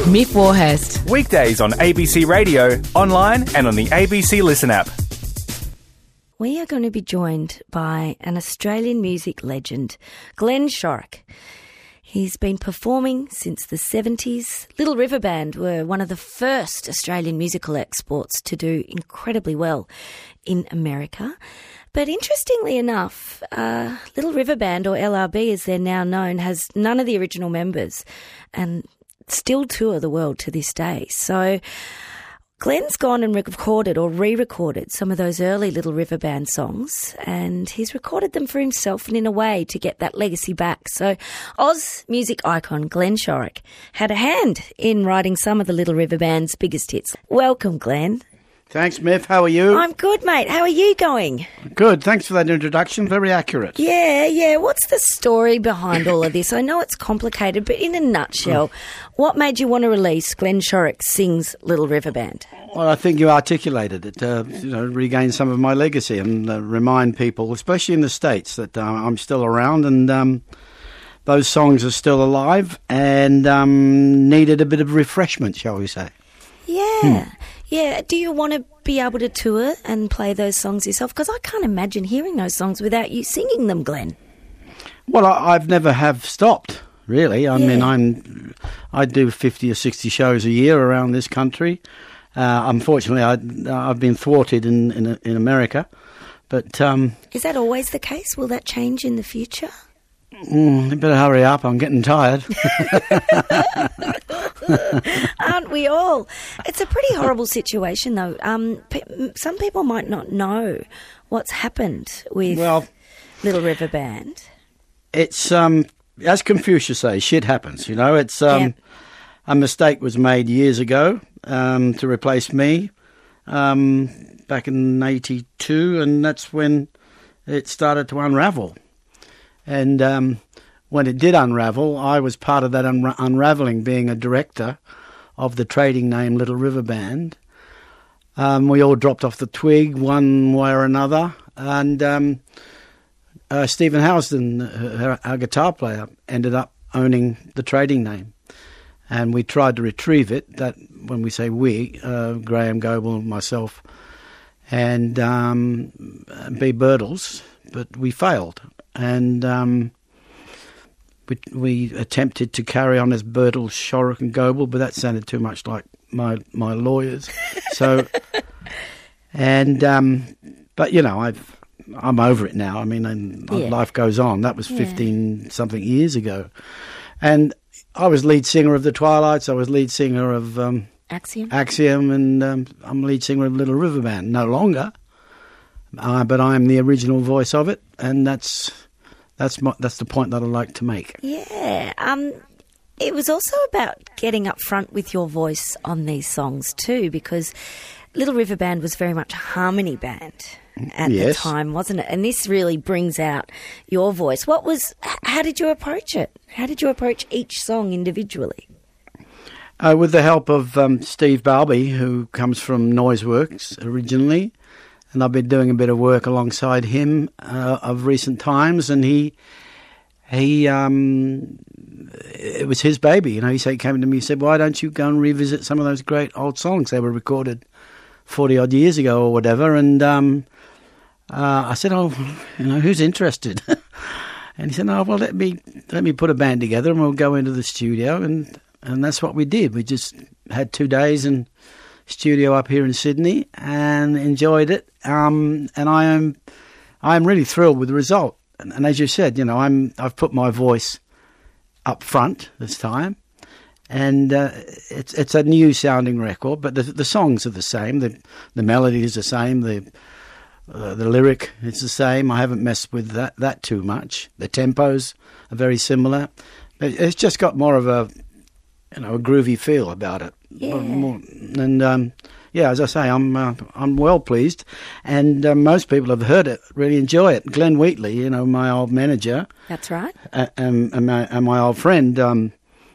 Miff Warhurst. Weekdays on ABC Radio, online and on the ABC Listen app. We are going to be joined by an Australian music legend, Glenn Shorrock. He's been performing since the 70s. Little River Band were one of the first Australian musical exports to do incredibly well in America. But interestingly enough, Little River Band, or LRB as they're now known, has none of the original members and still tour the world to this day. So Glenn's gone and recorded or re-recorded some of those early Little River Band songs, and he's recorded them for himself and in a way to get that legacy back. So Oz music icon Glenn Shorrock had a hand in writing some of the Little River Band's biggest hits. Welcome, Glenn. Thanks, Miff. How are you? I'm good, mate. How are you going? Good. Thanks for that introduction. Very accurate. Yeah. What's the story behind all of this? I know it's complicated, but in a nutshell, what made you want to release Glenn Shorrock Sings Little River Band? Well, I think you articulated it, regain some of my legacy and remind people, especially in the States, that I'm still around and those songs are still alive and needed a bit of refreshment, shall we say. Yeah. Yeah, do you want to be able to tour and play those songs yourself? Because I can't imagine hearing those songs without you singing them, Glenn. Well, I've never have stopped, really. I mean, I do 50 or 60 shows a year around this country. Unfortunately, I've been thwarted in America. But is that always the case? Will that change in the future? You better hurry up. I'm getting tired. Aren't we all? It's a pretty horrible situation, though. Some people might not know what's happened with Little River Band. It's, as Confucius says, shit happens, you know. It's a mistake was made years ago to replace me back in 82, and that's when it started to unravel. And when it did unravel, I was part of that unravelling, being a director of the trading name Little River Band. We all dropped off the twig one way or another. And Stephen Housden, our guitar player, ended up owning the trading name. And we tried to retrieve it. That, when we say we, Graham Goble, myself, and B. Birtles, but we failed. And we attempted to carry on as Birtles, Shorrock and Goble, but that sounded too much like my lawyers. So, and but you know, I'm over it now. I mean, life goes on. That was 15-something years ago, and I was lead singer of the Twilights. I was lead singer of Axiom, and I'm lead singer of Little River Band. No longer, but I'm the original voice of it, and that's the point that I'd like to make. Yeah. It was also about getting up front with your voice on these songs too, because Little River Band was very much a harmony band at the time, wasn't it? And this really brings out your voice. How did you approach it? How did you approach each song individually? With the help of Steve Balby, who comes from Noiseworks originally. And I've been doing a bit of work alongside him of recent times, and he it was his baby, you know. He came to me and said, "Why don't you go and revisit some of those great old songs? They were recorded 40-odd years ago or whatever." And I said, "Oh, you know, who's interested?" And he said, "No, well, let me put a band together and we'll go into the studio." And that's what we did. We just had 2 days in studio up here in Sydney and enjoyed it. And I am really thrilled with the result. And as you said, you know, I've put my voice up front this time, and it's a new sounding record, but the songs are the same. The melody is the same. The lyric is the same. I haven't messed with that too much. The tempos are very similar. It's just got more of a groovy feel about it. Yeah. As I say, I'm well pleased, and most people have heard it, really enjoy it. Glenn Wheatley, you know, my old manager. That's right. And my old friend,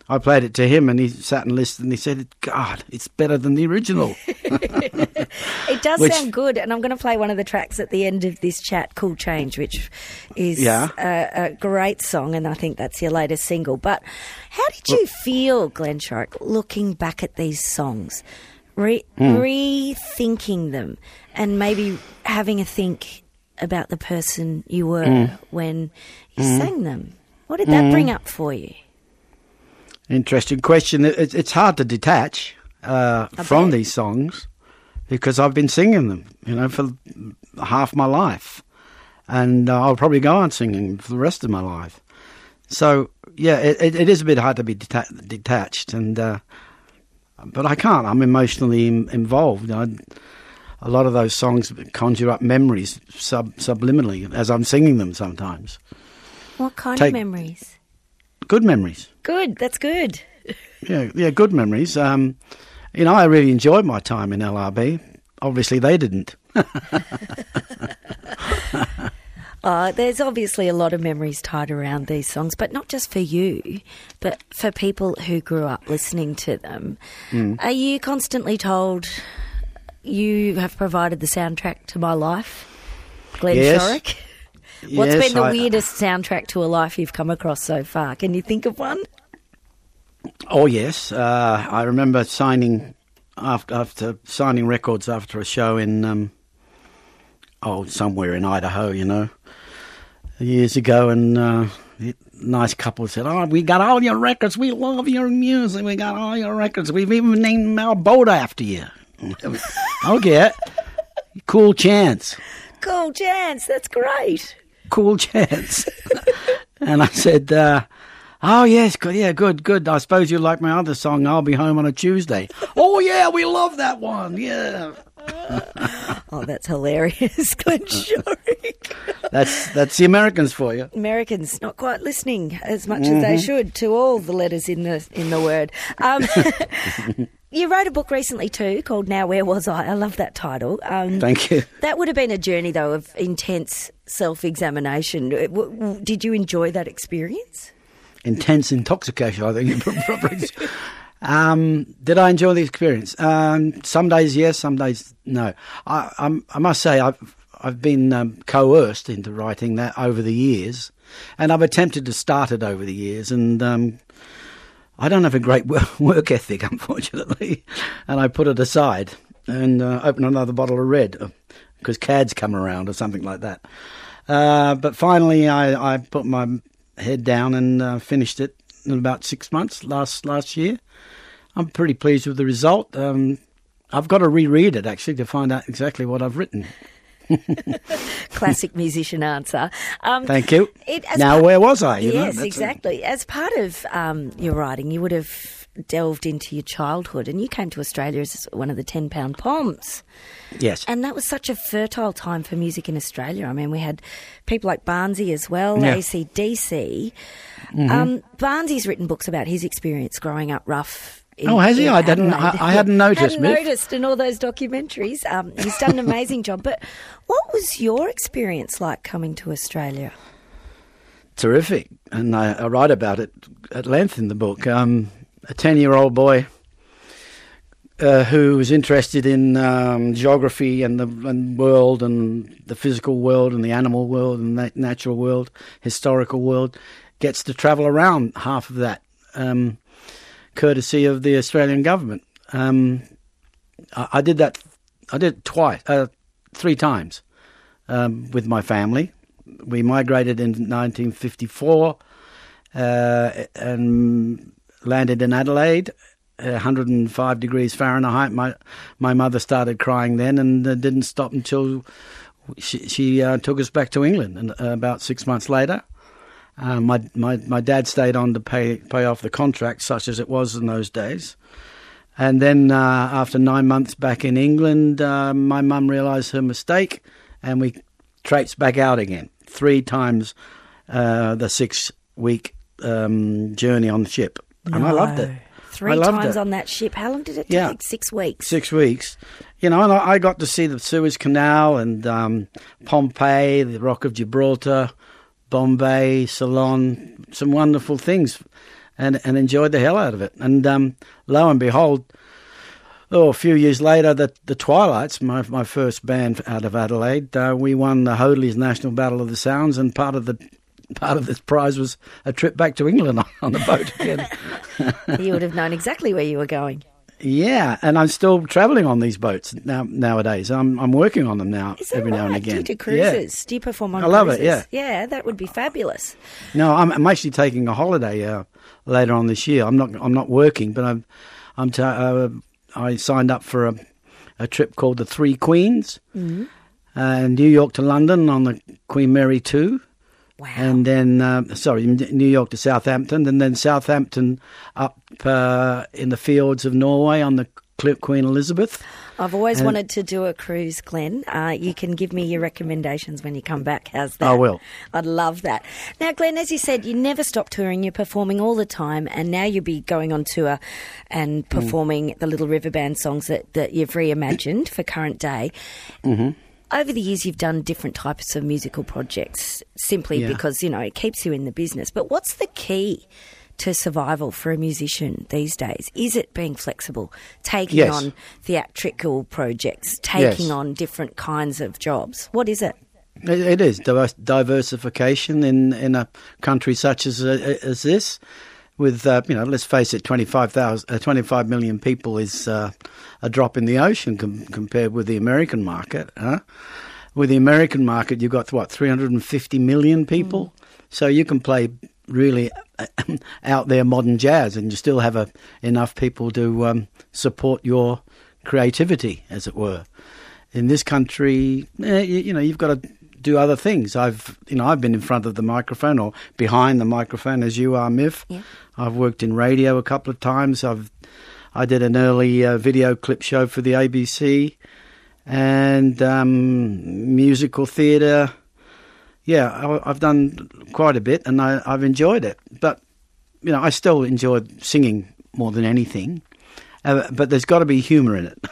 I played it to him, and he sat and listened, and he said, God, it's better than the original. It does sound good, and I'm going to play one of the tracks at the end of this chat, Cool Change, which is a great song, and I think that's your latest single. But how did you feel, Glenn Shorrock, looking back at these songs, rethinking them, and maybe having a think about the person you were when you sang them? What did that bring up for you? Interesting question. It's hard to detach from these songs because I've been singing them, for half my life, and I'll probably go on singing for the rest of my life. So yeah, it is a bit hard to be detached, and but I can't. I'm emotionally involved. A lot of those songs conjure up memories subliminally as I'm singing them sometimes. What kind of memories? Good memories. Good, that's good. Yeah, good memories. I really enjoyed my time in LRB. Obviously, they didn't. There's obviously a lot of memories tied around these songs, but not just for you, but for people who grew up listening to them. Are you constantly told you have provided the soundtrack to my life, Glenn Shorrock? What's been the weirdest soundtrack to a life you've come across so far? Can you think of one? Oh, yes. I remember signing after signing records after a show in somewhere in Idaho, years ago, and a nice couple said, "Oh, we got all your records. We love your music. We got all your records. We've even named our boat after you." Okay, Cool Chance. Cool Chance. That's great. Cool Chance. And I said, oh, yes, good. I suppose you like my other song, I'll Be Home on a Tuesday. Oh, yeah, we love that one, yeah. Oh, that's hilarious, Glenn Shorrock. That's the Americans for you. Americans not quite listening as much as they should to all the letters in the word. You wrote a book recently too called Now Where Was I? I love that title. Thank you. That would have been a journey, though, of intense self-examination. Did you enjoy that experience? Intense intoxication, I think. Did I enjoy the experience? Some days yes, some days no. I must say I've been coerced into writing that over the years, and I've attempted to start it over the years, and I don't have a great work ethic, unfortunately, and I put it aside and opened another bottle of red because CAD's come around or something like that. But finally I put my head down and finished it in about 6 months last year. I'm pretty pleased with the result. I've got to reread it, actually, to find out exactly what I've written. Classic musician answer. Thank you. Where was I? Yes, exactly. As part of your writing, you would have delved into your childhood, and you came to Australia as one of the 10-pound poms. Yes. And that was such a fertile time for music in Australia. I mean, we had people like Barnsey as well, AC/DC. Barnsey's written books about his experience growing up rough. Has he? I hadn't noticed. Hadn't noticed in all those documentaries. He's done an amazing job. But what was your experience like coming to Australia? Terrific, and I write about it at length in the book. A 10-year-old boy who was interested in geography and the world and the physical world and the animal world and the natural world, historical world, gets to travel around half of that. Courtesy of the Australian government. I did that. I did it 3 times with my family. We migrated in 1954 and landed in Adelaide, 105 degrees Fahrenheit. My mother started crying then, and didn't stop until she took us back to England. And about 6 months later. My dad stayed on to pay off the contract, such as it was in those days. And then after 9 months back in England, my mum realised her mistake, and we traipsed back out again. 3 times the 6-week journey on the ship. And I loved it. 3 times on that ship. How long did it take? 6 weeks. 6 weeks. And I got to see the Suez Canal and Pompeii, the Rock of Gibraltar, Bombay, Ceylon, some wonderful things. and enjoyed the hell out of it. And lo and behold, a few years later, the Twilights, my first band out of Adelaide, we won the Hoadleys National Battle of the Sounds, and part of this prize was a trip back to England on the boat again. You would have known exactly where you were going. Yeah, and I'm still travelling on these boats nowadays. I'm working on them now every now and again. Do you do cruises? Do you perform on cruises? I love it, yeah. Yeah, that would be fabulous. No, I'm actually taking a holiday later on this year. I'm not working, but I signed up for a trip called the Three Queens, New York to London on the Queen Mary 2. Wow. And then, New York to Southampton, and then Southampton up in the fjords of Norway on the Queen Elizabeth. I've always wanted to do a cruise, Glenn. You can give me your recommendations when you come back. How's that? I will. I'd love that. Now, Glenn, as you said, you never stop touring. You're performing all the time, and now you'll be going on tour and performing the Little River Band songs that you've reimagined for current day. Mm-hmm. Over the years, you've done different types of musical projects simply because, it keeps you in the business. But what's the key to survival for a musician these days? Is it being flexible, taking on theatrical projects, taking on different kinds of jobs? What is it? It is diversification in a country such as this. With, let's face it, 25 million people is a drop in the ocean compared with the American market. With the American market, you've got, 350 million people? So you can play really out there modern jazz and you still have enough people to support your creativity, as it were. In this country, you've got to do other things. I've been in front of the microphone or behind the microphone, as you are, Miff. Yeah. I've worked in radio a couple of times. I did an early video clip show for the ABC and musical theatre. Yeah, I've done quite a bit and I've enjoyed it. But, I still enjoy singing more than anything. But there's got to be humour in it.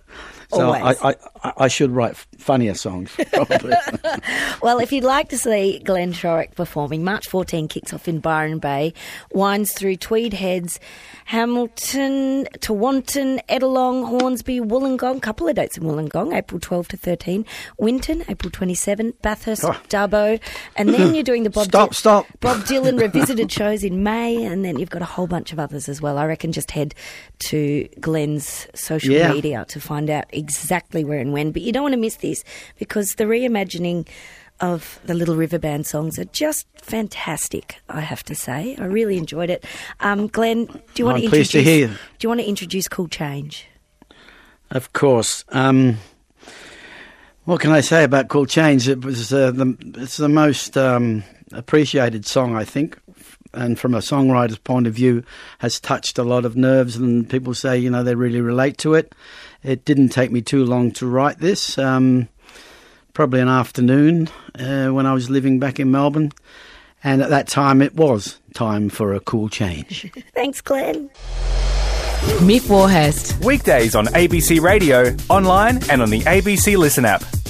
So I should write funnier songs, probably. Well, if you'd like to see Glenn Shorrock performing, March 14 kicks off in Byron Bay, winds through Tweed Heads, Hamilton, Tewantin, Edelong, Hornsby, Wollongong, a couple of dates in Wollongong, April 12 to 13, Winton, April 27, Bathurst, Dubbo, and then you're doing the Bob Dylan Revisited shows in May, and then you've got a whole bunch of others as well. I reckon just head to Glenn's social media to find out exactly where and when. But you don't want to miss this because the reimagining of the Little River Band songs are just fantastic, I have to say. I really enjoyed it. Glenn, do you want to introduce Cool Change? Of course. What can I say about Cool Change? It's the most appreciated song, I think, and from a songwriter's point of view, has touched a lot of nerves, and people say, they really relate to it. It didn't take me too long to write this, probably an afternoon when I was living back in Melbourne, and at that time it was time for a cool change. Thanks, Glenn. Miff Warhurst. Weekdays on ABC Radio, online and on the ABC Listen app.